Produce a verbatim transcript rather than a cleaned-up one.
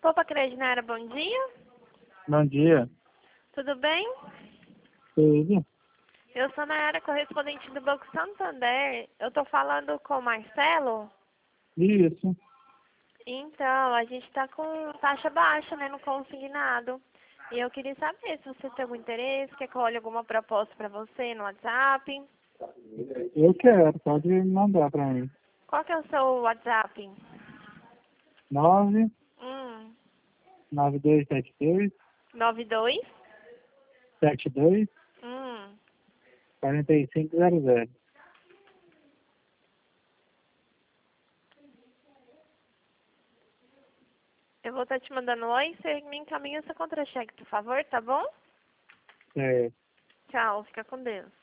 Poupa Credinara, bom dia. Bom dia. Tudo bem? Tudo? Eu sou a Nayara, correspondente do Banco Santander. Eu tô falando com o Marcelo. Isso. Então, a gente tá com taxa baixa, né, no consignado. E eu queria saber se você tem algum interesse, quer que eu olhe alguma proposta pra você no WhatsApp. Eu quero, pode mandar para mim. Qual que é o seu WhatsApp? nove Hum, nove dois sete dois nove dois? sete dois Hum. quatro cinco zero zero. Eu vou estar te mandando um oi, você me encaminha seu contra-cheque, por favor, tá bom? É. Tchau, fica com Deus.